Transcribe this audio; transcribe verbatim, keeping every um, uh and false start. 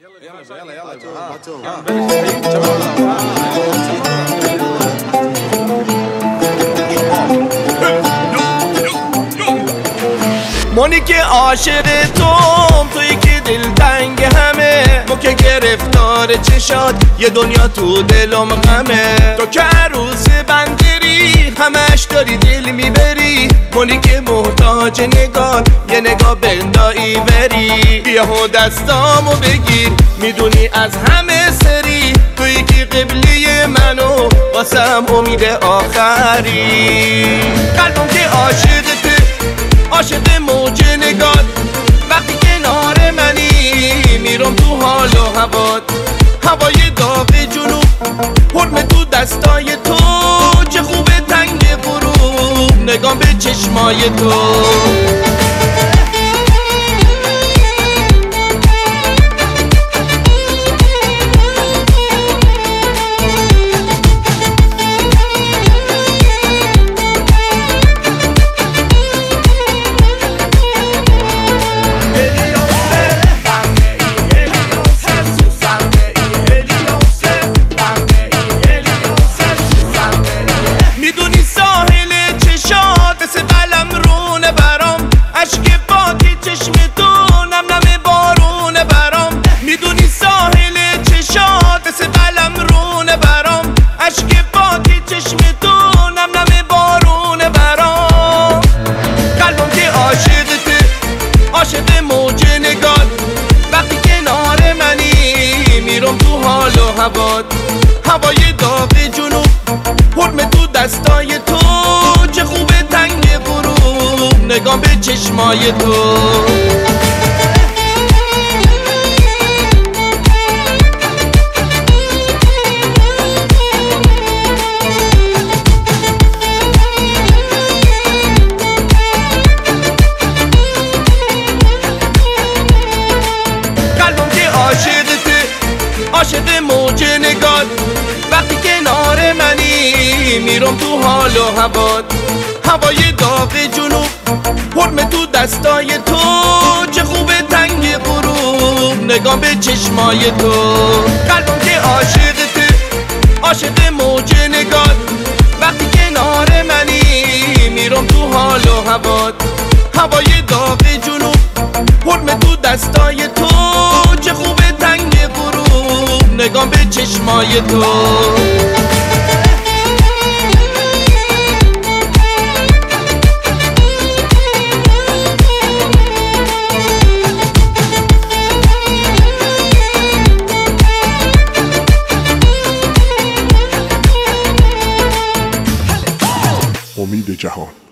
يلا يلا يلا مونی که عاشق توم، توی که دلتنگ همه، ما که گرفتار چشات، یه دنیا تو دلم غمه. تو که عروس بندری، همش داری دل میبری. مونی که محتاج نگاه، یه نگاه بندایی بری. بیا و دستامو بگیر، میدونی از همه سری. توی که قبلی منو، واسم امید آخری. قلبم که عاشقته، عاشق موج نگات. وقتی کنار منی، میرم تو حال و هوات. هوای داغ جنوب، حرم تو دستای تو. چه خوبه تنگ غروب، نگام به چشمای تو. عاشق موج نگات. وقتی کنار منی، میرم تو حال و هوات. هوای داغ جنوب، حرم تو دستای تو. چه خوبه تنگ غروب، نگام به چشمای تو. عاشق موج نگات. وقتی کنار منی، میرم تو حال و هوات. هوای داغ جنوب، حرم تو دستای تو. چه خوبه تنگ غروب، نگام به چشمای تو. قلبم که عاشقته، عاشق موج نگات. وقتی کنار منی، میرم تو حال و هوات. هوای داغ جنوب، حرم تو دستای تو. چه خوبه تنگ غروب، نگام به چشمای تو. امید جهان.